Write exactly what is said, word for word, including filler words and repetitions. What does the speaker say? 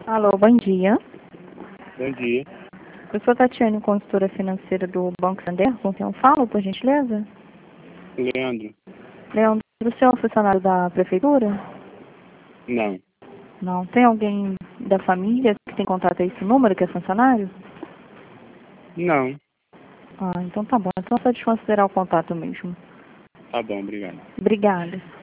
Alô, bom dia. Bom dia. Eu sou Tatiane, consultora financeira do Banco Santander. Com quem eu falo, por gentileza? Leandro? Leandro, o senhor é funcionário da prefeitura? Não. Não. Tem alguém da família que tem contato a esse número, que é funcionário? Não. Ah, então tá bom. Então é só desconsiderar o contato mesmo. Tá bom, obrigado. Obrigada.